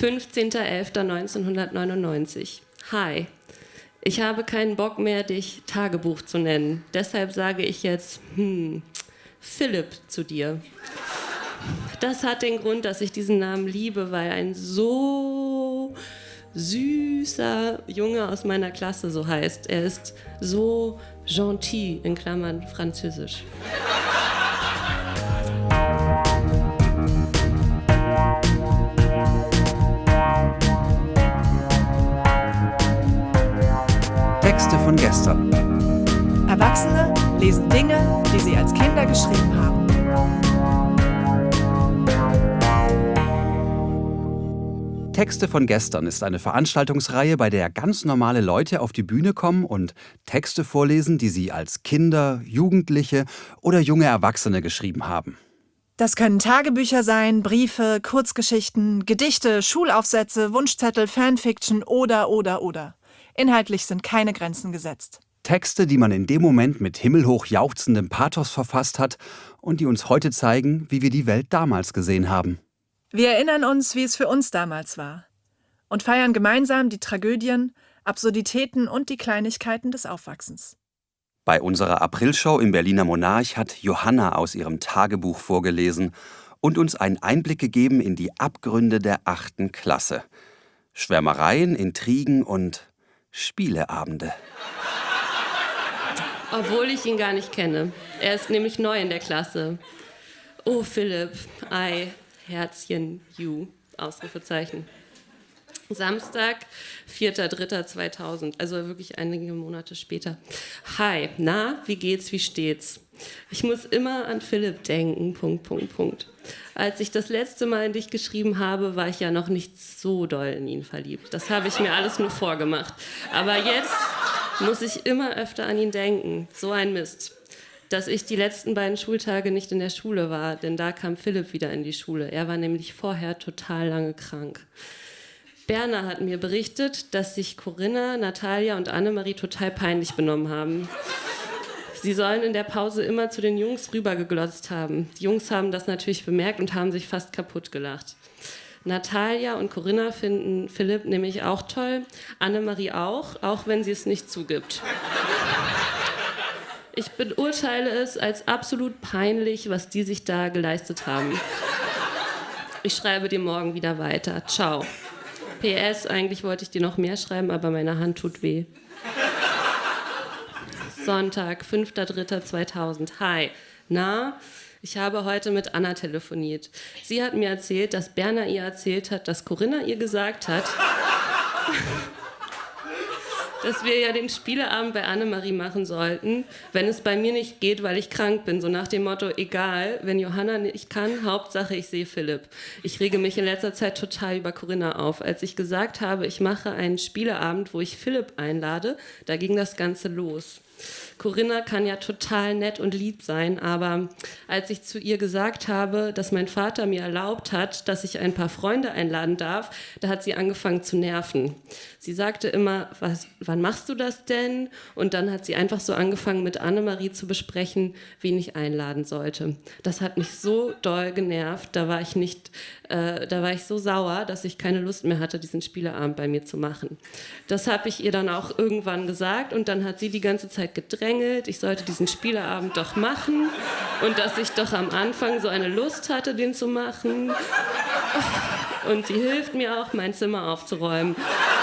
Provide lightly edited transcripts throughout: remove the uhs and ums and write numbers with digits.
15.11.1999. Hi. Ich habe keinen Bock mehr, dich Tagebuch zu nennen. Deshalb sage ich jetzt, Philipp zu dir. Das hat den Grund, dass ich diesen Namen liebe, weil ein so süßer Junge aus meiner Klasse so heißt. Er ist so gentil, in Klammern französisch. Texte von gestern. Erwachsene lesen Dinge, die sie als Kinder geschrieben haben. Texte von gestern ist eine Veranstaltungsreihe, bei der ganz normale Leute auf die Bühne kommen und Texte vorlesen, die sie als Kinder, Jugendliche oder junge Erwachsene geschrieben haben. Das können Tagebücher sein, Briefe, Kurzgeschichten, Gedichte, Schulaufsätze, Wunschzettel, Fanfiction oder. Inhaltlich sind keine Grenzen gesetzt. Texte, die man in dem Moment mit himmelhoch jauchzendem Pathos verfasst hat und die uns heute zeigen, wie wir die Welt damals gesehen haben. Wir erinnern uns, wie es für uns damals war und feiern gemeinsam die Tragödien, Absurditäten und die Kleinigkeiten des Aufwachsens. Bei unserer Aprilshow im Berliner Monarch hat Johanna aus ihrem Tagebuch vorgelesen und uns einen Einblick gegeben in die Abgründe der 8. Klasse. Schwärmereien, Intrigen und Spieleabende. Obwohl ich ihn gar nicht kenne. Er ist nämlich neu in der Klasse. Oh, Philipp, Herzchen, you, Ausrufezeichen. Samstag, 4.3.2000, also wirklich einige Monate später. Hi, na, wie geht's, wie steht's? Ich muss immer an Philipp denken, ... Als ich das letzte Mal in dich geschrieben habe, war ich ja noch nicht so doll in ihn verliebt. Das habe ich mir alles nur vorgemacht. Aber jetzt muss ich immer öfter an ihn denken. So ein Mist. Dass ich die letzten beiden Schultage nicht in der Schule war, denn da kam Philipp wieder in die Schule. Er war nämlich vorher total lange krank. Berna hat mir berichtet, dass sich Corinna, Natalia und Annemarie total peinlich benommen haben. Sie sollen in der Pause immer zu den Jungs rübergeglotzt haben. Die Jungs haben das natürlich bemerkt und haben sich fast kaputt gelacht. Natalia und Corinna finden Philipp nämlich auch toll, Annemarie auch wenn sie es nicht zugibt. Ich beurteile es als absolut peinlich, was die sich da geleistet haben. Ich schreibe dir morgen wieder weiter. Ciao. PS, eigentlich wollte ich dir noch mehr schreiben, aber meine Hand tut weh. Sonntag, 5.3.2000. Hi. Na, ich habe heute mit Anna telefoniert. Sie hat mir erzählt, dass Berna ihr erzählt hat, dass Corinna ihr gesagt hat, dass wir ja den Spieleabend bei Annemarie machen sollten, wenn es bei mir nicht geht, weil ich krank bin. So nach dem Motto, egal, wenn Johanna nicht kann, Hauptsache ich sehe Philipp. Ich rege mich in letzter Zeit total über Corinna auf. Als ich gesagt habe, ich mache einen Spieleabend, wo ich Philipp einlade, da ging das Ganze los. Corinna kann ja total nett und lieb sein, aber als ich zu ihr gesagt habe, dass mein Vater mir erlaubt hat, dass ich ein paar Freunde einladen darf, da hat sie angefangen zu nerven. Sie sagte immer, wann machst du das denn? Und dann hat sie einfach so angefangen, mit Annemarie zu besprechen, wen ich einladen sollte. Das hat mich so doll genervt, da war ich so sauer, dass ich keine Lust mehr hatte, diesen Spieleabend bei mir zu machen. Das habe ich ihr dann auch irgendwann gesagt und dann hat sie die ganze Zeit gedrängelt, ich sollte diesen Spieleabend doch machen und dass ich doch am Anfang so eine Lust hatte, den zu machen. Und sie hilft mir auch, mein Zimmer aufzuräumen.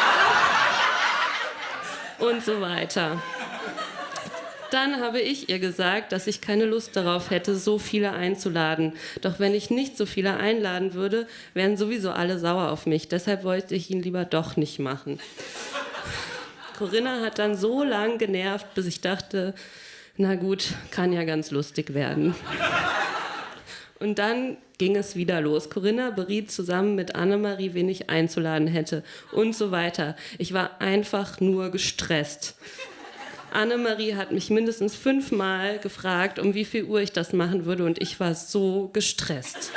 Und so weiter. Dann habe ich ihr gesagt, dass ich keine Lust darauf hätte, so viele einzuladen. Doch wenn ich nicht so viele einladen würde, wären sowieso alle sauer auf mich. Deshalb wollte ich ihn lieber doch nicht machen. Corinna hat dann so lang genervt, bis ich dachte, na gut, kann ja ganz lustig werden. Und dann ging es wieder los. Corinna beriet zusammen mit Annemarie, wen ich einzuladen hätte und so weiter. Ich war einfach nur gestresst. Annemarie hat mich mindestens 5-mal gefragt, um wie viel Uhr ich das machen würde und ich war so gestresst.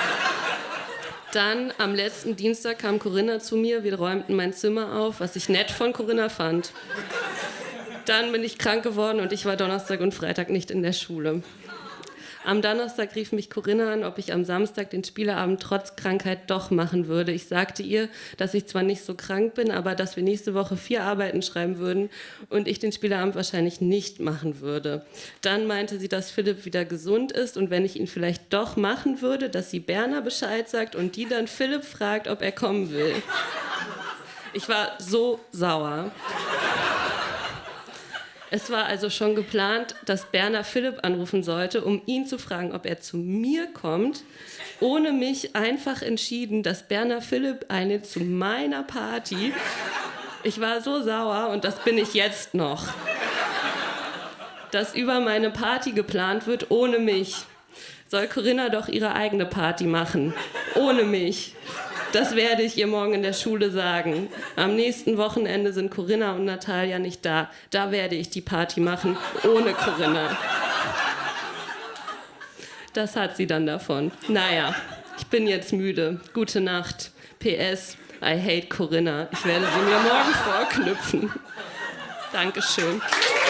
Dann am letzten Dienstag kam Corinna zu mir, wir räumten mein Zimmer auf, was ich nett von Corinna fand. Dann bin ich krank geworden und ich war Donnerstag und Freitag nicht in der Schule. Am Donnerstag rief mich Corinna an, ob ich am Samstag den Spieleabend trotz Krankheit doch machen würde. Ich sagte ihr, dass ich zwar nicht so krank bin, aber dass wir nächste Woche 4 Arbeiten schreiben würden und ich den Spieleabend wahrscheinlich nicht machen würde. Dann meinte sie, dass Philipp wieder gesund ist und wenn ich ihn vielleicht doch machen würde, dass sie Berna Bescheid sagt und die dann Philipp fragt, ob er kommen will. Ich war so sauer. Es war also schon geplant, dass Berna Philipp anrufen sollte, um ihn zu fragen, ob er zu mir kommt. Ohne mich einfach entschieden, dass Berna Philipp einlädt zu meiner Party. Ich war so sauer und das bin ich jetzt noch. Dass über meine Party geplant wird, ohne mich. Soll Corinna doch ihre eigene Party machen, ohne mich. Das werde ich ihr morgen in der Schule sagen. Am nächsten Wochenende sind Corinna und Natalia nicht da. Da werde ich die Party machen, ohne Corinna. Das hat sie dann davon. Naja, ich bin jetzt müde. Gute Nacht. PS, I hate Corinna. Ich werde sie mir morgen vorknüpfen. Dankeschön.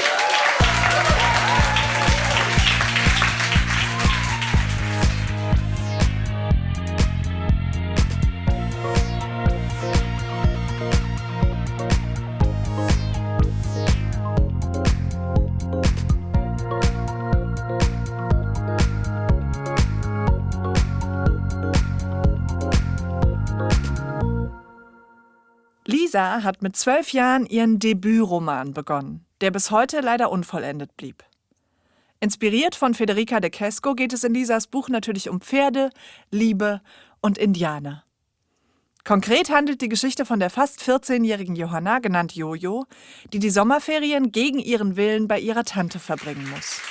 Lisa hat mit 12 Jahren ihren Debütroman begonnen, der bis heute leider unvollendet blieb. Inspiriert von Federica de Cesco geht es in Lisas Buch natürlich um Pferde, Liebe und Indianer. Konkret handelt die Geschichte von der fast 14-jährigen Johanna, genannt Jojo, die die Sommerferien gegen ihren Willen bei ihrer Tante verbringen muss.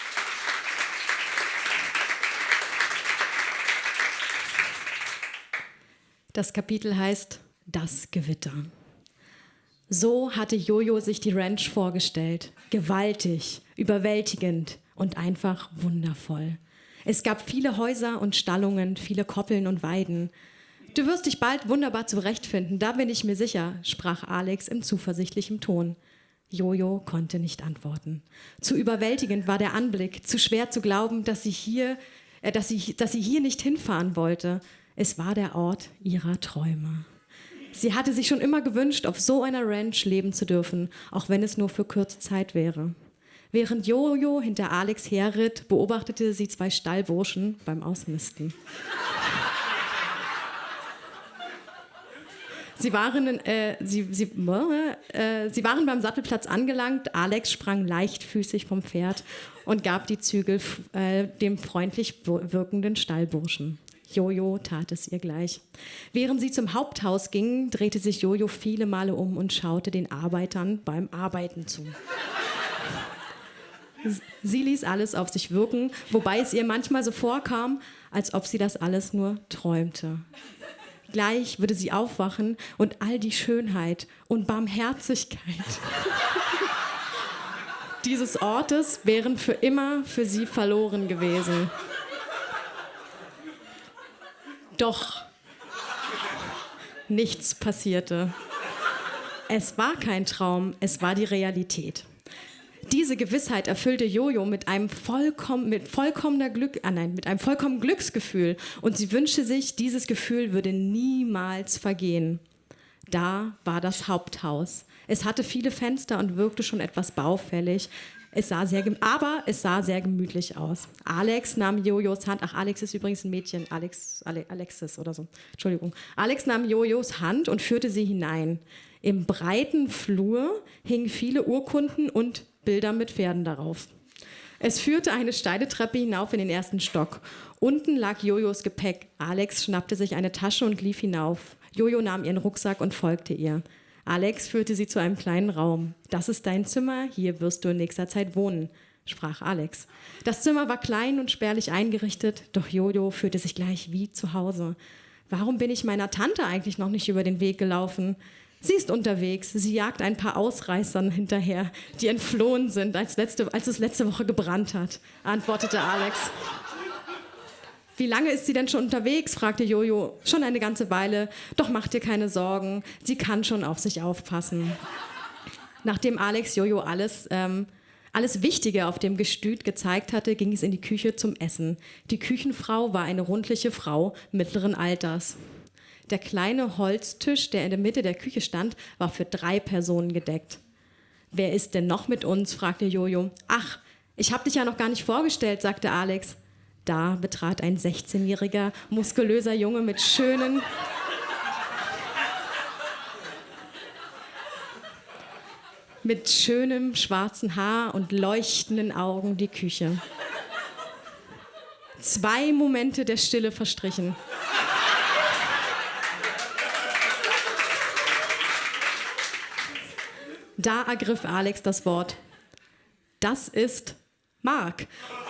Das Kapitel heißt Das Gewitter. So hatte Jojo sich die Ranch vorgestellt. Gewaltig, überwältigend und einfach wundervoll. Es gab viele Häuser und Stallungen, viele Koppeln und Weiden. Du wirst dich bald wunderbar zurechtfinden, da bin ich mir sicher, sprach Alex in zuversichtlichem Ton. Jojo konnte nicht antworten. Zu überwältigend war der Anblick, zu schwer zu glauben, dass sie hier nicht hinfahren wollte. Es war der Ort ihrer Träume. Sie hatte sich schon immer gewünscht, auf so einer Ranch leben zu dürfen, auch wenn es nur für kurze Zeit wäre. Während Jojo hinter Alex herritt, beobachtete sie 2 Stallburschen beim Ausmisten. Sie waren beim Sattelplatz angelangt. Alex sprang leichtfüßig vom Pferd und gab die Zügel dem freundlich wirkenden Stallburschen. Jojo tat es ihr gleich. Während sie zum Haupthaus gingen, drehte sich Jojo viele Male um und schaute den Arbeitern beim Arbeiten zu. Sie ließ alles auf sich wirken, wobei es ihr manchmal so vorkam, als ob sie das alles nur träumte. Gleich würde sie aufwachen und all die Schönheit und Barmherzigkeit dieses Ortes wären für immer für sie verloren gewesen. Doch nichts passierte. Es war kein Traum, es war die Realität. Diese Gewissheit erfüllte Jojo mit einem vollkommenen Glücksgefühl und sie wünschte sich, dieses Gefühl würde niemals vergehen. Da war das Haupthaus. Es hatte viele Fenster und wirkte schon etwas baufällig. Es sah sehr gemütlich aus. Alex nahm Jojos Hand. Ach, Alex ist übrigens ein Mädchen. Alexis oder so. Entschuldigung. Alex nahm Jojos Hand und führte sie hinein. Im breiten Flur hingen viele Urkunden und Bilder mit Pferden darauf. Es führte eine steile Treppe hinauf in den 1. Stock. Unten lag Jojos Gepäck. Alex schnappte sich eine Tasche und lief hinauf. Jojo nahm ihren Rucksack und folgte ihr. Alex führte sie zu einem kleinen Raum. Das ist dein Zimmer, hier wirst du in nächster Zeit wohnen, sprach Alex. Das Zimmer war klein und spärlich eingerichtet, doch Jojo fühlte sich gleich wie zu Hause. Warum bin ich meiner Tante eigentlich noch nicht über den Weg gelaufen? Sie ist unterwegs, sie jagt ein paar Ausreißern hinterher, die entflohen sind, als es letzte Woche gebrannt hat, antwortete Alex. Wie lange ist sie denn schon unterwegs? Fragte Jojo. Schon eine ganze Weile. Doch mach dir keine Sorgen. Sie kann schon auf sich aufpassen. Nachdem Alex Jojo alles alles Wichtige auf dem Gestüt gezeigt hatte, ging es in die Küche zum Essen. Die Küchenfrau war eine rundliche Frau mittleren Alters. Der kleine Holztisch, der in der Mitte der Küche stand, war für 3 Personen gedeckt. »Wer ist denn noch mit uns?« fragte Jojo. »Ach, ich habe dich ja noch gar nicht vorgestellt«, sagte Alex. Da betrat ein 16-jähriger, muskulöser Junge mit schönem schwarzen Haar und leuchtenden Augen die Küche. 2 Momente der Stille verstrichen. Da ergriff Alex das Wort. »Das ist Mark.«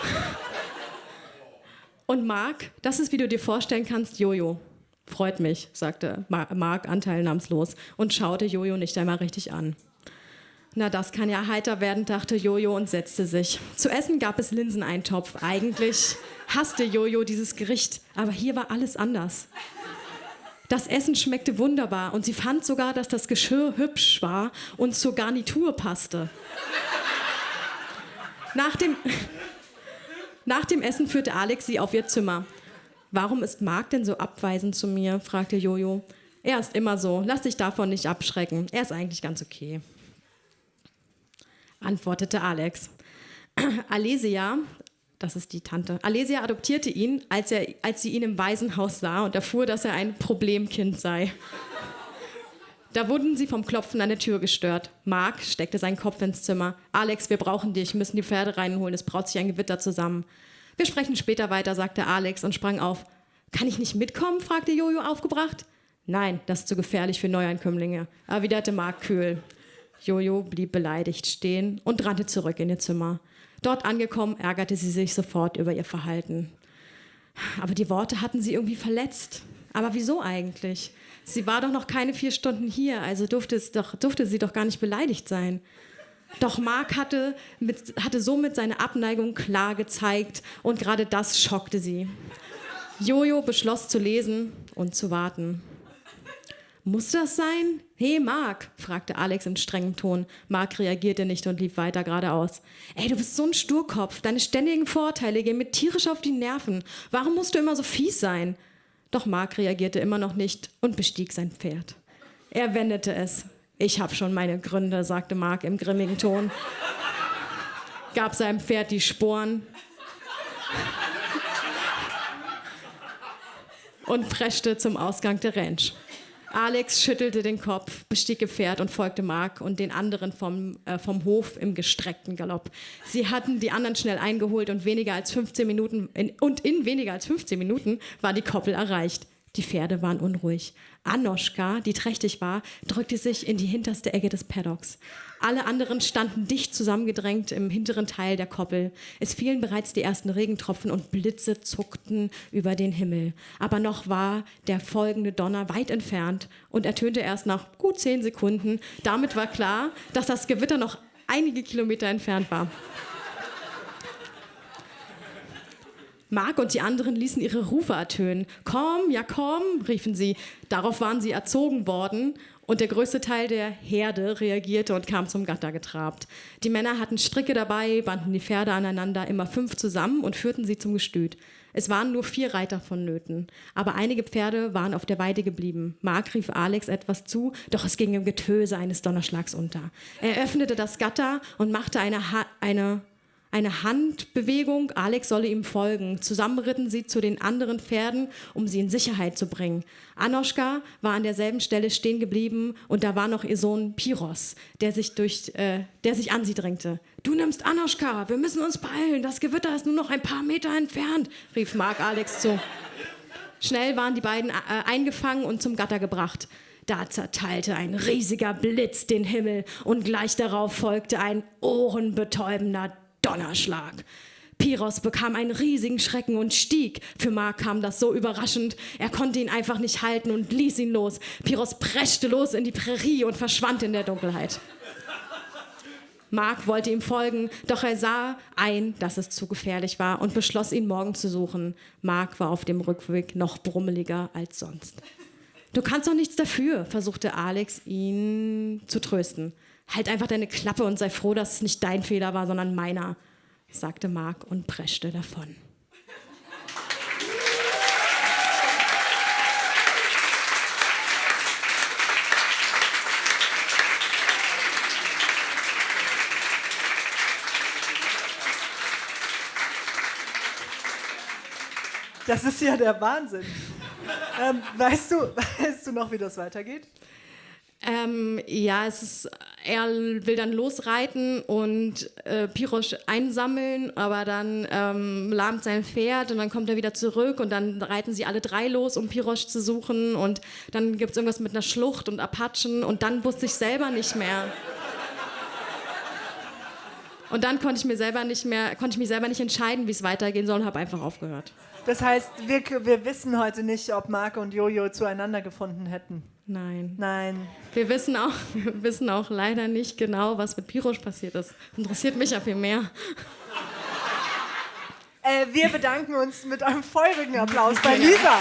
Und Mark, das ist, wie du dir vorstellen kannst, Jojo. »Freut mich«, sagte Mark anteilnahmslos und schaute Jojo nicht einmal richtig an. Na, das kann ja heiter werden, dachte Jojo und setzte sich. Zu essen gab es Linseneintopf. Eigentlich hasste Jojo dieses Gericht, aber hier war alles anders. Das Essen schmeckte wunderbar und sie fand sogar, dass das Geschirr hübsch war und zur Garnitur passte. Nach dem Essen führte Alex sie auf ihr Zimmer. »Warum ist Mark denn so abweisend zu mir?« fragte Jojo. »Er ist immer so. Lass dich davon nicht abschrecken. Er ist eigentlich ganz okay«, antwortete Alex. Alesia, das ist die Tante, Alesia adoptierte ihn, als sie ihn im Waisenhaus sah und erfuhr, dass er ein Problemkind sei. Da wurden sie vom Klopfen an der Tür gestört. Mark steckte seinen Kopf ins Zimmer. »Alex, wir brauchen dich, müssen die Pferde reinholen, es braut sich ein Gewitter zusammen.« »Wir sprechen später weiter«, sagte Alex und sprang auf. »Kann ich nicht mitkommen?« fragte Jojo aufgebracht. »Nein, das ist zu gefährlich für Neuankömmlinge«, erwiderte Mark kühl. Jojo blieb beleidigt stehen und rannte zurück in ihr Zimmer. Dort angekommen, ärgerte sie sich sofort über ihr Verhalten. Aber die Worte hatten sie irgendwie verletzt. Aber wieso eigentlich? Sie war doch noch keine 4 Stunden hier, also durfte sie doch gar nicht beleidigt sein. Doch Mark hatte somit seine Abneigung klar gezeigt und gerade das schockte sie. Jojo beschloss zu lesen und zu warten. »Muss das sein?« »Hey, Mark«, fragte Alex in strengem Ton. Mark reagierte nicht und lief weiter geradeaus. »Ey, du bist so ein Sturkopf. Deine ständigen Vorteile gehen mir tierisch auf die Nerven. Warum musst du immer so fies sein?« Doch Mark reagierte immer noch nicht und bestieg sein Pferd. Er wendete es. »Ich habe schon meine Gründe«, sagte Mark im grimmigen Ton, gab seinem Pferd die Sporen und preschte zum Ausgang der Ranch. Alex schüttelte den Kopf, bestieg ihr Pferd und folgte Mark und den anderen vom Hof im gestreckten Galopp. Sie hatten die anderen schnell eingeholt und in weniger als 15 Minuten war die Koppel erreicht. Die Pferde waren unruhig. Anoschka, die trächtig war, drückte sich in die hinterste Ecke des Paddocks. Alle anderen standen dicht zusammengedrängt im hinteren Teil der Koppel. Es fielen bereits die ersten Regentropfen und Blitze zuckten über den Himmel. Aber noch war der folgende Donner weit entfernt und ertönte erst nach gut 10 Sekunden. Damit war klar, dass das Gewitter noch einige Kilometer entfernt war. Mark und die anderen ließen ihre Rufe ertönen. »Komm, ja komm«, riefen sie. Darauf waren sie erzogen worden und der größte Teil der Herde reagierte und kam zum Gatter getrabt. Die Männer hatten Stricke dabei, banden die Pferde aneinander, immer 5 zusammen und führten sie zum Gestüt. Es waren nur 4 Reiter vonnöten, aber einige Pferde waren auf der Weide geblieben. Mark rief Alex etwas zu, doch es ging im Getöse eines Donnerschlags unter. Er öffnete das Gatter und machte eine Handbewegung, Alex solle ihm folgen. Zusammen ritten sie zu den anderen Pferden, um sie in Sicherheit zu bringen. Anoschka war an derselben Stelle stehen geblieben und da war noch ihr Sohn Piros, der sich an sie drängte. »Du nimmst Anoschka, wir müssen uns beeilen, das Gewitter ist nur noch ein paar Meter entfernt«, rief Mark Alex zu. Schnell waren die beiden eingefangen und zum Gatter gebracht. Da zerteilte ein riesiger Blitz den Himmel und gleich darauf folgte ein ohrenbetäubender Donnerschlag. Piros bekam einen riesigen Schrecken und stieg. Für Mark kam das so überraschend. Er konnte ihn einfach nicht halten und ließ ihn los. Piros preschte los in die Prärie und verschwand in der Dunkelheit. Mark wollte ihm folgen, doch er sah ein, dass es zu gefährlich war und beschloss, ihn morgen zu suchen. Mark war auf dem Rückweg noch brummeliger als sonst. »Du kannst doch nichts dafür«, versuchte Alex, ihn zu trösten. Halt einfach deine Klappe und sei froh, dass es nicht dein Fehler war, sondern meiner, sagte Mark und preschte davon. Das ist ja der Wahnsinn. Weißt du noch, wie das weitergeht? Ja, er will dann losreiten und Pirosch einsammeln, aber dann lahmt sein Pferd und dann kommt er wieder zurück und dann reiten sie alle 3 los, um Pirosch zu suchen und dann gibt es irgendwas mit einer Schlucht und Apachen und dann wusste ich selber nicht mehr. Und dann konnte ich mich selber nicht entscheiden, wie es weitergehen soll und habe einfach aufgehört. Das heißt, wir wissen heute nicht, ob Mark und Jojo zueinander gefunden hätten. Nein. Wir wissen auch leider nicht genau, was mit Pirosch passiert ist. Interessiert mich ja viel mehr. Wir bedanken uns mit einem feurigen Applaus bei Lisa.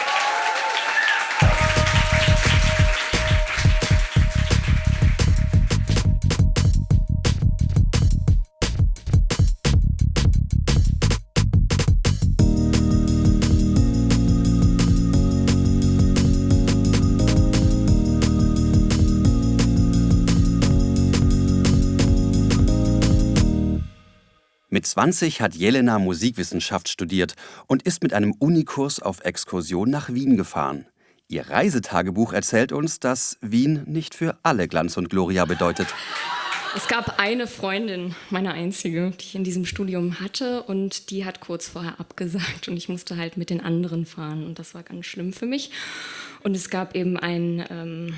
Mit 20 hat Jelena Musikwissenschaft studiert und ist mit einem Unikurs auf Exkursion nach Wien gefahren. Ihr Reisetagebuch erzählt uns, dass Wien nicht für alle Glanz und Gloria bedeutet. Es gab eine Freundin, meine einzige, die ich in diesem Studium hatte und die hat kurz vorher abgesagt und ich musste halt mit den anderen fahren und das war ganz schlimm für mich. Und es gab eben einen,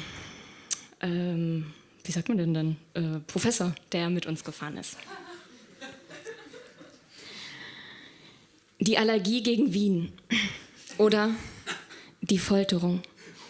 wie sagt man denn dann, Professor, der mit uns gefahren ist. Die Allergie gegen Wien oder die Folterung.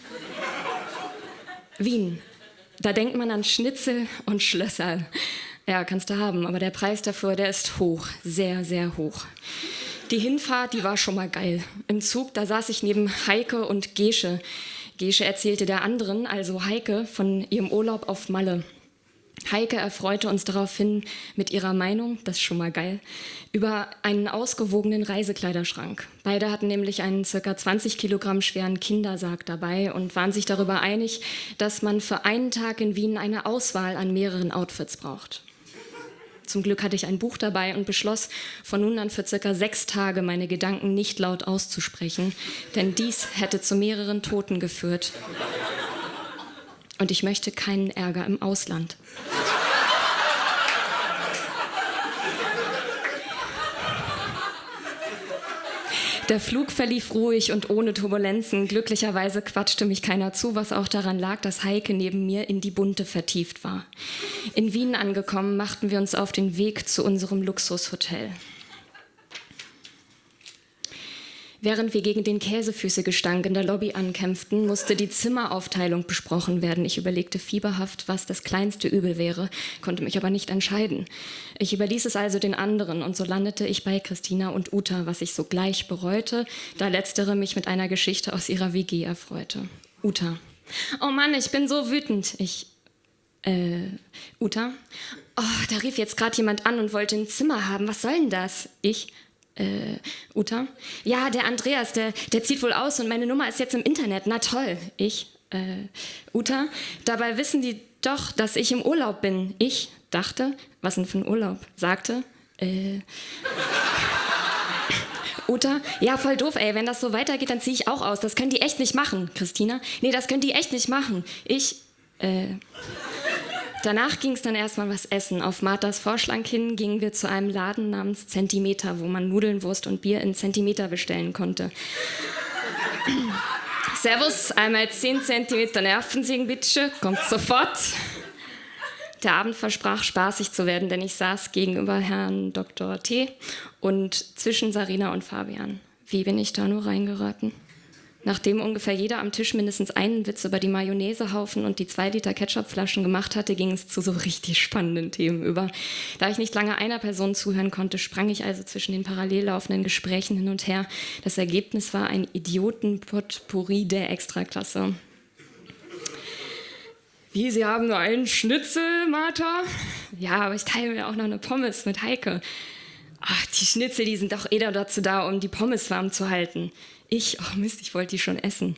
Wien, da denkt man an Schnitzel und Schlösser. Ja, kannst du haben, aber der Preis dafür, der ist hoch, sehr, sehr hoch. Die Hinfahrt, die war schon mal geil. Im Zug, da saß ich neben Heike und Gesche. Gesche erzählte der anderen, also Heike, von ihrem Urlaub auf Malle. Heike erfreute uns daraufhin mit ihrer Meinung, das ist schon mal geil, über einen ausgewogenen Reisekleiderschrank. Beide hatten nämlich einen ca. 20 Kilogramm schweren Kindersarg dabei und waren sich darüber einig, dass man für einen Tag in Wien eine Auswahl an mehreren Outfits braucht. Zum Glück hatte ich ein Buch dabei und beschloss, von nun an für ca. 6 Tage meine Gedanken nicht laut auszusprechen, denn dies hätte zu mehreren Toten geführt. Und ich möchte keinen Ärger im Ausland. Der Flug verlief ruhig und ohne Turbulenzen. Glücklicherweise quatschte mich keiner zu, was auch daran lag, dass Heike neben mir in die Bunte vertieft war. In Wien angekommen, machten wir uns auf den Weg zu unserem Luxushotel. Während wir gegen den Käsefüßegestank in der Lobby ankämpften, musste die Zimmeraufteilung besprochen werden. Ich überlegte fieberhaft, was das kleinste Übel wäre, konnte mich aber nicht entscheiden. Ich überließ es also den anderen und so landete ich bei Christina und Uta, was ich sogleich bereute, da letztere mich mit einer Geschichte aus ihrer WG erfreute. Uta: Oh Mann, ich bin so wütend. Uta: Oh, da rief jetzt gerade jemand an und wollte ein Zimmer haben. Was soll denn das? Uta: Ja, der Andreas, der zieht wohl aus und meine Nummer ist jetzt im Internet. Na toll. Uta: Dabei wissen die doch, dass ich im Urlaub bin. Ich dachte: Was denn für ein Urlaub? Sagte: Uta: Ja, voll doof, ey. Wenn das so weitergeht, dann ziehe ich auch aus. Das können die echt nicht machen. Christina: Nee, das können die echt nicht machen. Danach ging es dann erstmal was essen. Auf Marthas Vorschlag hin gingen wir zu einem Laden namens Zentimeter, wo man Nudeln, Wurst und Bier in Zentimeter bestellen konnte. Servus, einmal 10 Zentimeter Nervensägen, bitte. Kommt sofort. Der Abend versprach spaßig zu werden, denn ich saß gegenüber Herrn Dr. T. und zwischen Sarina und Fabian. Wie bin ich da nur reingeraten? Nachdem ungefähr jeder am Tisch mindestens einen Witz über die Mayonnaisehaufen und die 2 Liter Ketchupflaschen gemacht hatte, ging es zu so richtig spannenden Themen über. Da ich nicht lange einer Person zuhören konnte, sprang ich also zwischen den parallel laufenden Gesprächen hin und her. Das Ergebnis war ein Idioten-Potpourri der Extraklasse. Wie, Sie haben nur einen Schnitzel, Martha? Ja, aber ich teile mir auch noch eine Pommes mit Heike. Ach, die Schnitzel, die sind doch eher dazu da, um die Pommes warm zu halten. Oh Mist, ich wollte die schon essen.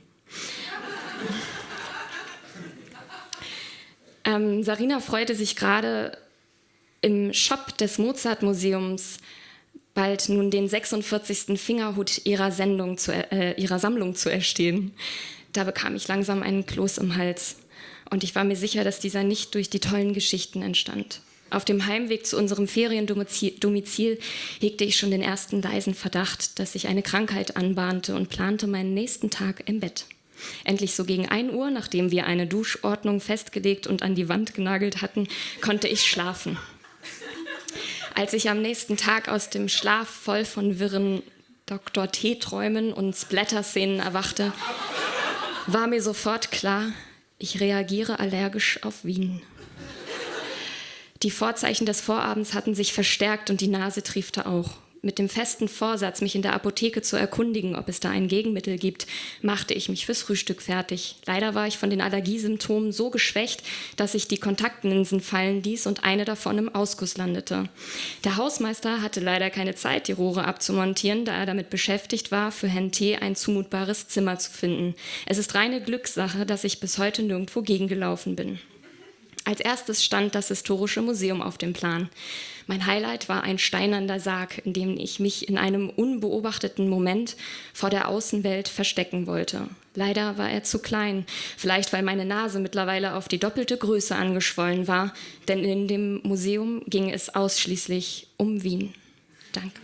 Sarina freute sich gerade im Shop des Mozart-Museums bald nun den 46. Fingerhut ihrer Sammlung zu erstehen. Da bekam ich langsam einen Kloß im Hals. Und ich war mir sicher, dass dieser nicht durch die tollen Geschichten entstand. Auf dem Heimweg zu unserem Feriendomizil hegte ich schon den ersten leisen Verdacht, dass sich eine Krankheit anbahnte und plante meinen nächsten Tag im Bett. Endlich so gegen 1 Uhr, nachdem wir eine Duschordnung festgelegt und an die Wand genagelt hatten, konnte ich schlafen. Als ich am nächsten Tag aus dem Schlaf voll von wirren Dr. T-Träumen und Splatter-Szenen erwachte, war mir sofort klar, ich reagiere allergisch auf Wien. Die Vorzeichen des Vorabends hatten sich verstärkt und die Nase triefte auch. Mit dem festen Vorsatz, mich in der Apotheke zu erkundigen, ob es da ein Gegenmittel gibt, machte ich mich fürs Frühstück fertig. Leider war ich von den Allergiesymptomen so geschwächt, dass ich die Kontaktlinsen fallen ließ und eine davon im Ausguss landete. Der Hausmeister hatte leider keine Zeit, die Rohre abzumontieren, da er damit beschäftigt war, für Herrn T. ein zumutbares Zimmer zu finden. Es ist reine Glückssache, dass ich bis heute nirgendwo gegengelaufen bin. Als erstes stand das Historische Museum auf dem Plan. Mein Highlight war ein steinerner Sarg, in dem ich mich in einem unbeobachteten Moment vor der Außenwelt verstecken wollte. Leider war er zu klein, vielleicht weil meine Nase mittlerweile auf die doppelte Größe angeschwollen war, denn in dem Museum ging es ausschließlich um Wien. Danke.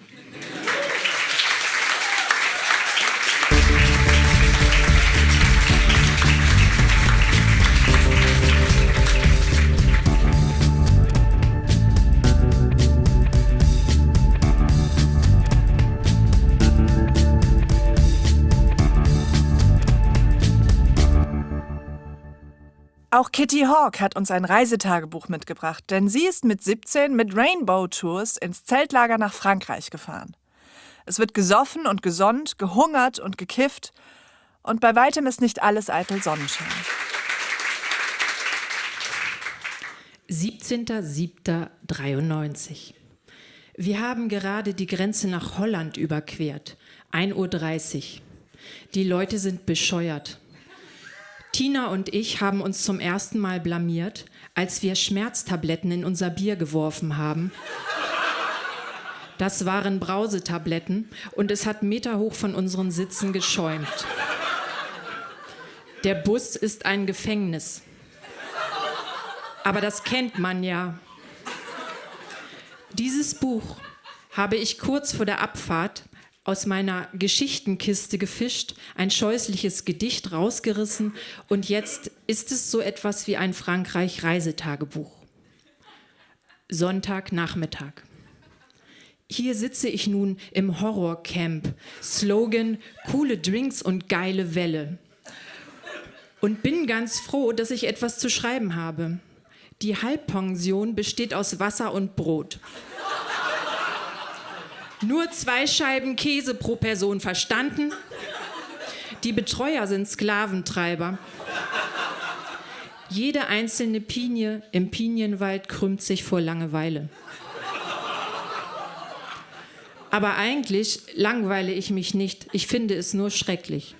Auch Kitty Hawk hat uns ein Reisetagebuch mitgebracht, denn sie ist mit 17 mit Rainbow Tours ins Zeltlager nach Frankreich gefahren. Es wird gesoffen und gesonnt, gehungert und gekifft und bei weitem ist nicht alles eitel Sonnenschein. 17.07.93. Wir haben gerade die Grenze nach Holland überquert. 1:30 Uhr. Die Leute sind bescheuert. Tina und ich haben uns zum ersten Mal blamiert, als wir Schmerztabletten in unser Bier geworfen haben. Das waren Brausetabletten und es hat meterhoch von unseren Sitzen geschäumt. Der Bus ist ein Gefängnis. Aber das kennt man ja. Dieses Buch habe ich kurz vor der Abfahrt aus meiner Geschichtenkiste gefischt, ein scheußliches Gedicht rausgerissen und jetzt ist es so etwas wie ein Frankreich-Reisetagebuch. Sonntagnachmittag. Hier sitze ich nun im Horrorcamp. Slogan: coole Drinks und geile Welle. Und bin ganz froh, dass ich etwas zu schreiben habe. Die Halbpension besteht aus Wasser und Brot. Nur 2 Scheiben Käse pro Person, verstanden? Die Betreuer sind Sklaventreiber. Jede einzelne Pinie im Pinienwald krümmt sich vor Langeweile. Aber eigentlich langweile ich mich nicht. Ich finde es nur schrecklich.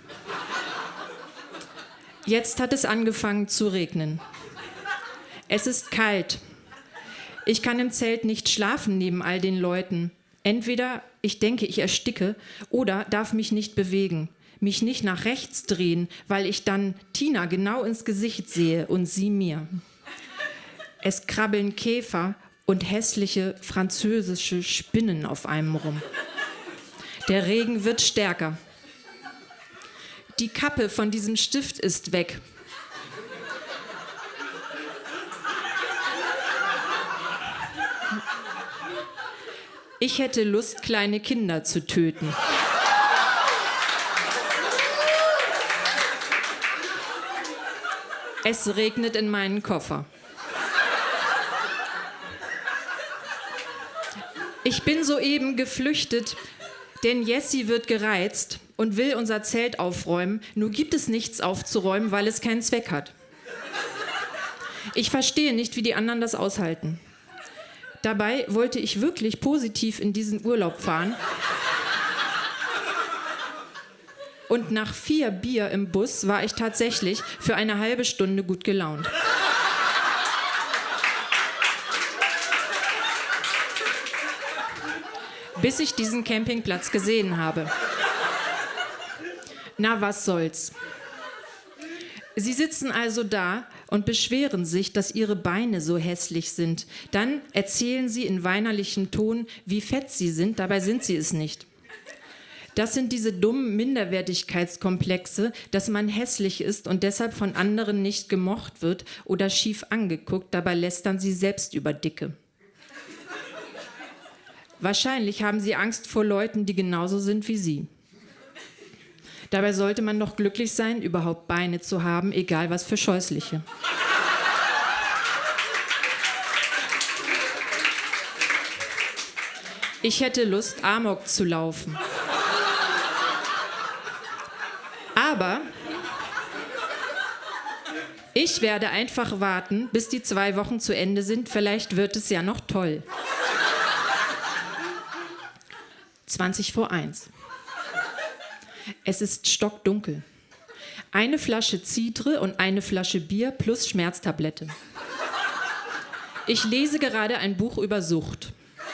Jetzt hat es angefangen zu regnen. Es ist kalt. Ich kann im Zelt nicht schlafen neben all den Leuten. Entweder ich denke, ich ersticke oder darf mich nicht bewegen, mich nicht nach rechts drehen, weil ich dann Tina genau ins Gesicht sehe und sie mir. Es krabbeln Käfer und hässliche französische Spinnen auf einem rum. Der Regen wird stärker. Die Kappe von diesem Stift ist weg. Ich hätte Lust, kleine Kinder zu töten. Es regnet in meinen Koffer. Ich bin soeben geflüchtet, denn Jessie wird gereizt und will unser Zelt aufräumen. Nur gibt es nichts aufzuräumen, weil es keinen Zweck hat. Ich verstehe nicht, wie die anderen das aushalten. Dabei wollte ich wirklich positiv in diesen Urlaub fahren. Und nach 4 Bier im Bus war ich tatsächlich für eine halbe Stunde gut gelaunt. Bis ich diesen Campingplatz gesehen habe. Na, was soll's. Sie sitzen also da und beschweren sich, dass ihre Beine so hässlich sind. Dann erzählen sie in weinerlichem Ton, wie fett sie sind, dabei sind sie es nicht. Das sind diese dummen Minderwertigkeitskomplexe, dass man hässlich ist und deshalb von anderen nicht gemocht wird oder schief angeguckt, dabei lästern sie selbst über Dicke. Wahrscheinlich haben sie Angst vor Leuten, die genauso sind wie sie. Dabei sollte man doch glücklich sein, überhaupt Beine zu haben, egal was für scheußliche. Ich hätte Lust, Amok zu laufen. Aber ich werde einfach warten, bis die 2 Wochen zu Ende sind. Vielleicht wird es ja noch toll. 1:20. Es ist stockdunkel. 1 Flasche Cidre und 1 Flasche Bier plus Schmerztablette. Ich lese gerade ein Buch über Sucht.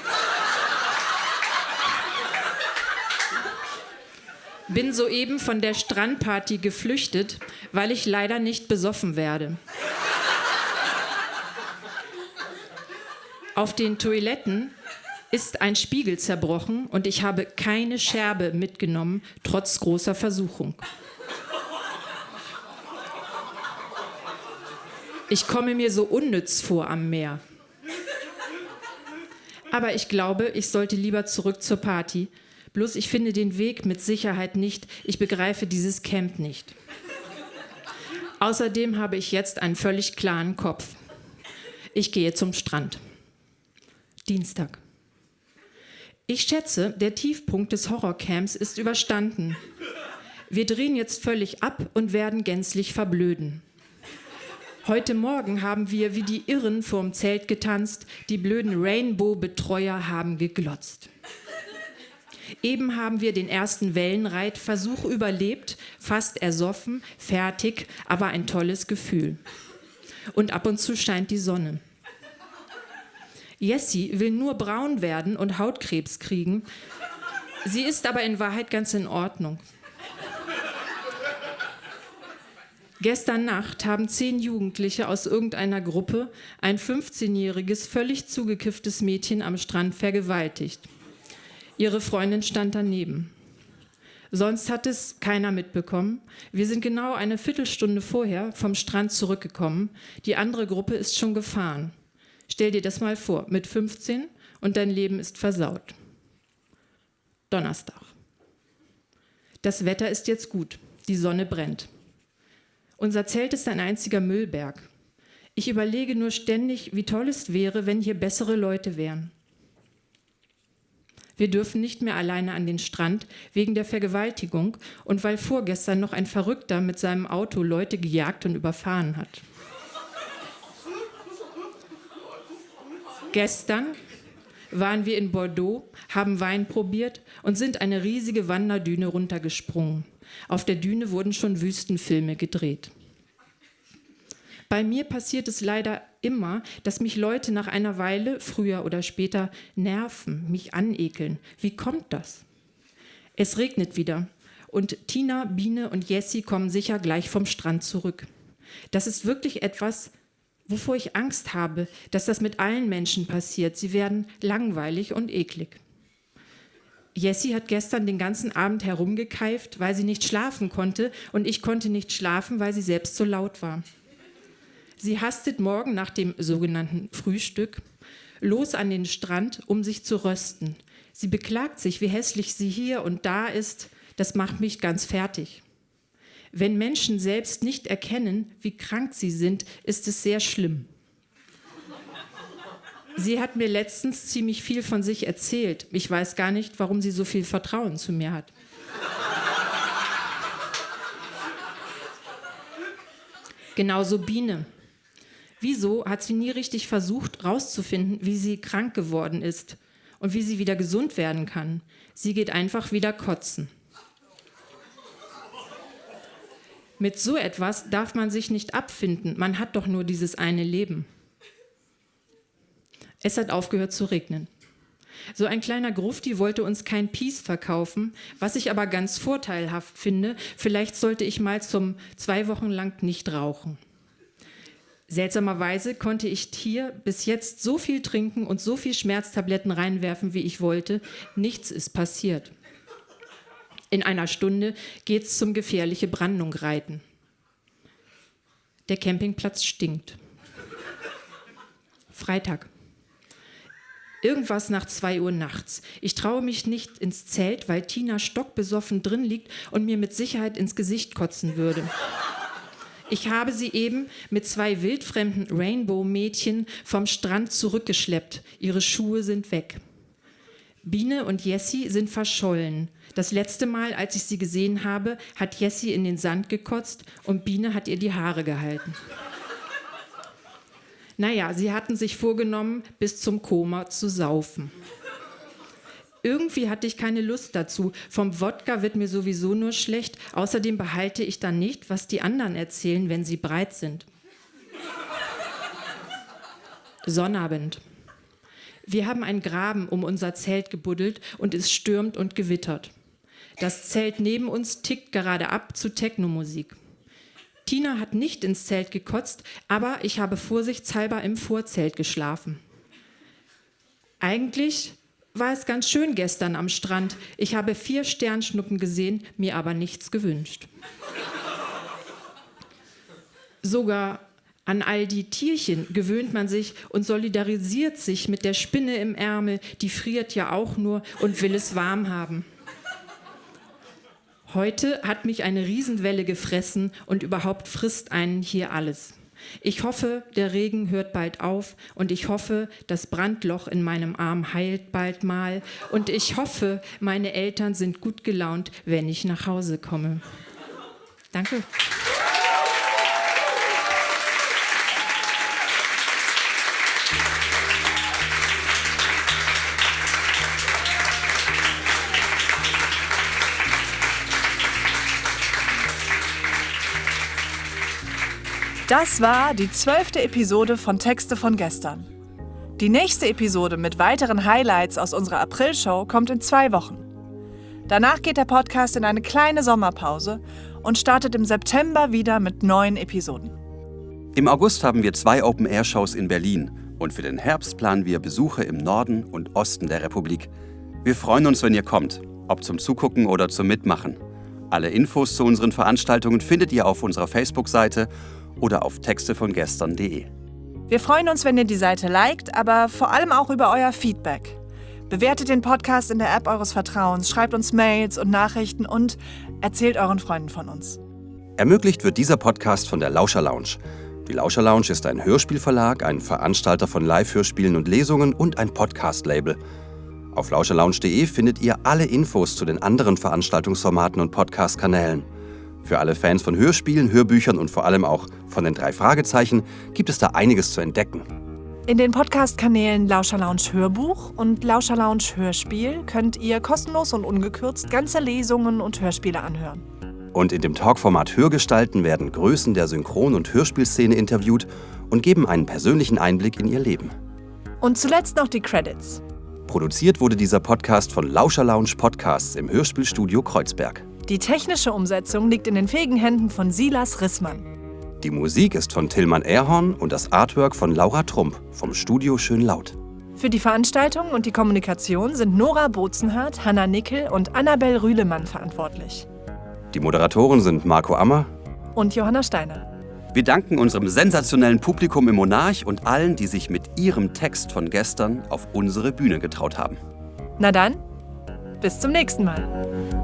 Bin soeben von der Strandparty geflüchtet, weil ich leider nicht besoffen werde. Auf den Toiletten ist ein Spiegel zerbrochen und ich habe keine Scherbe mitgenommen, trotz großer Versuchung. Ich komme mir so unnütz vor am Meer. Aber ich glaube, ich sollte lieber zurück zur Party. Bloß ich finde den Weg mit Sicherheit nicht. Ich begreife dieses Camp nicht. Außerdem habe ich jetzt einen völlig klaren Kopf. Ich gehe zum Strand. Dienstag. Ich schätze, der Tiefpunkt des Horrorcamps ist überstanden. Wir drehen jetzt völlig ab und werden gänzlich verblöden. Heute Morgen haben wir wie die Irren vorm Zelt getanzt, die blöden Rainbow-Betreuer haben geglotzt. Eben haben wir den ersten Wellenreitversuch überlebt, fast ersoffen, fertig, aber ein tolles Gefühl. Und ab und zu scheint die Sonne. Jessie will nur braun werden und Hautkrebs kriegen. Sie ist aber in Wahrheit ganz in Ordnung. Gestern Nacht haben 10 Jugendliche aus irgendeiner Gruppe ein 15-jähriges, völlig zugekifftes Mädchen am Strand vergewaltigt. Ihre Freundin stand daneben. Sonst hat es keiner mitbekommen. Wir sind genau eine Viertelstunde vorher vom Strand zurückgekommen. Die andere Gruppe ist schon gefahren. Stell dir das mal vor, mit 15 und dein Leben ist versaut. Donnerstag. Das Wetter ist jetzt gut, die Sonne brennt. Unser Zelt ist ein einziger Müllberg. Ich überlege nur ständig, wie toll es wäre, wenn hier bessere Leute wären. Wir dürfen nicht mehr alleine an den Strand wegen der Vergewaltigung und weil vorgestern noch ein Verrückter mit seinem Auto Leute gejagt und überfahren hat. Gestern waren wir in Bordeaux, haben Wein probiert und sind eine riesige Wanderdüne runtergesprungen. Auf der Düne wurden schon Wüstenfilme gedreht. Bei mir passiert es leider immer, dass mich Leute nach einer Weile, früher oder später, nerven, mich anekeln. Wie kommt das? Es regnet wieder und Tina, Biene und Jessie kommen sicher gleich vom Strand zurück. Das ist wirklich etwas, wovor ich Angst habe, dass das mit allen Menschen passiert. Sie werden langweilig und eklig. Jessie hat gestern den ganzen Abend herumgekeift, weil sie nicht schlafen konnte und ich konnte nicht schlafen, weil sie selbst so laut war. Sie hastet morgen nach dem sogenannten Frühstück los an den Strand, um sich zu rösten. Sie beklagt sich, wie hässlich sie hier und da ist. Das macht mich ganz fertig. Wenn Menschen selbst nicht erkennen, wie krank sie sind, ist es sehr schlimm. Sie hat mir letztens ziemlich viel von sich erzählt. Ich weiß gar nicht, warum sie so viel Vertrauen zu mir hat. Genauso Biene. Wieso hat sie nie richtig versucht, rauszufinden, wie sie krank geworden ist und wie sie wieder gesund werden kann? Sie geht einfach wieder kotzen. Mit so etwas darf man sich nicht abfinden. Man hat doch nur dieses eine Leben. Es hat aufgehört zu regnen. So ein kleiner Grufti wollte uns kein Peace verkaufen, was ich aber ganz vorteilhaft finde. Vielleicht sollte ich mal 2 Wochen lang nicht rauchen. Seltsamerweise konnte ich hier bis jetzt so viel trinken und so viel Schmerztabletten reinwerfen, wie ich wollte. Nichts ist passiert. In einer Stunde geht's zum gefährliche Brandung reiten. Der Campingplatz stinkt. Freitag. Irgendwas nach 2 Uhr nachts. Ich traue mich nicht ins Zelt, weil Tina stockbesoffen drin liegt und mir mit Sicherheit ins Gesicht kotzen würde. Ich habe sie eben mit 2 wildfremden Rainbow-Mädchen vom Strand zurückgeschleppt. Ihre Schuhe sind weg. Biene und Jessie sind verschollen. Das letzte Mal, als ich sie gesehen habe, hat Jessie in den Sand gekotzt und Biene hat ihr die Haare gehalten. Naja, sie hatten sich vorgenommen, bis zum Koma zu saufen. Irgendwie hatte ich keine Lust dazu. Vom Wodka wird mir sowieso nur schlecht. Außerdem behalte ich dann nicht, was die anderen erzählen, wenn sie breit sind. Sonnabend. Wir haben einen Graben um unser Zelt gebuddelt und es stürmt und gewittert. Das Zelt neben uns tickt gerade ab zu Techno-Musik. Tina hat nicht ins Zelt gekotzt, aber ich habe vorsichtshalber im Vorzelt geschlafen. Eigentlich war es ganz schön gestern am Strand. Ich habe 4 Sternschnuppen gesehen, mir aber nichts gewünscht. Sogar an all die Tierchen gewöhnt man sich und solidarisiert sich mit der Spinne im Ärmel, die friert ja auch nur und will es warm haben. Heute hat mich eine Riesenwelle gefressen und überhaupt frisst einen hier alles. Ich hoffe, der Regen hört bald auf und ich hoffe, das Brandloch in meinem Arm heilt bald mal und ich hoffe, meine Eltern sind gut gelaunt, wenn ich nach Hause komme. Danke. Das war die 12. Episode von Texte von gestern. Die nächste Episode mit weiteren Highlights aus unserer Aprilshow kommt in 2 Wochen. Danach geht der Podcast in eine kleine Sommerpause und startet im September wieder mit neuen Episoden. Im August haben wir 2 Open-Air-Shows in Berlin und für den Herbst planen wir Besuche im Norden und Osten der Republik. Wir freuen uns, wenn ihr kommt, ob zum Zugucken oder zum Mitmachen. Alle Infos zu unseren Veranstaltungen findet ihr auf unserer Facebook-Seite oder auf textevongestern.de. Wir freuen uns, wenn ihr die Seite liked, aber vor allem auch über euer Feedback. Bewertet den Podcast in der App eures Vertrauens, schreibt uns Mails und Nachrichten und erzählt euren Freunden von uns. Ermöglicht wird dieser Podcast von der Lauscher Lounge. Die Lauscher Lounge ist ein Hörspielverlag, ein Veranstalter von Live-Hörspielen und Lesungen und ein Podcast-Label. Auf lauscherlounge.de findet ihr alle Infos zu den anderen Veranstaltungsformaten und Podcast-Kanälen. Für alle Fans von Hörspielen, Hörbüchern und vor allem auch von den 3 Fragezeichen gibt es da einiges zu entdecken. In den Podcast-Kanälen Lauscher Lounge Hörbuch und Lauscher Lounge Hörspiel könnt ihr kostenlos und ungekürzt ganze Lesungen und Hörspiele anhören. Und in dem Talkformat Hörgestalten werden Größen der Synchron- und Hörspielszene interviewt und geben einen persönlichen Einblick in ihr Leben. Und zuletzt noch die Credits. Produziert wurde dieser Podcast von Lauscher Lounge Podcasts im Hörspielstudio Kreuzberg. Die technische Umsetzung liegt in den fähigen Händen von Silas Rissmann. Die Musik ist von Tillmann Erhorn und das Artwork von Laura Trump vom Studio Schönlaut. Für die Veranstaltung und die Kommunikation sind Nora Bozenhardt, Hanna Nickel und Annabel Rühlemann verantwortlich. Die Moderatoren sind Marco Ammer Und Johanna Steiner. Wir danken unserem sensationellen Publikum im Monarch und allen, die sich mit ihrem Text von gestern auf unsere Bühne getraut haben. Na dann, bis zum nächsten Mal.